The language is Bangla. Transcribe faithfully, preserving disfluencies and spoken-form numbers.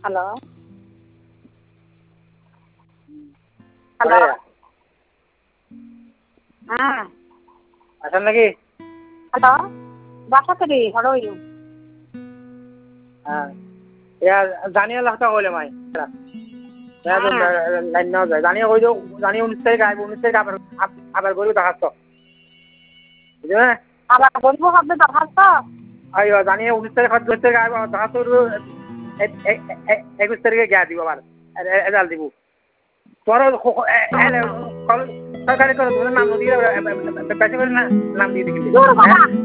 হ্যালো হ্যালো হ্যাঁ আছেন নাকি? হ্যালো বাসাতে হলো ইউ হ্যাঁ ইয়া জানিয়ে লাখটা কইলে মাই লাইন নাও যায় জানিয়ে কই দিও জানিয়ে উনিশ তারিখ আইব উনিশ তারিখ আবার আবার গরু দেখাচ্ছ বুঝলে আবার বলবো হবে দরখাস্ত আইও জানিয়ে উনিশ তারিখ দশ তারিখ আইব দেখাচ্ছ একুশ তারিখে গিয়া দিব আবার রেজাল্ট দিব তোর সরকারি তোর নাম দিয়ে বেশি করে নাম দিয়ে দিবি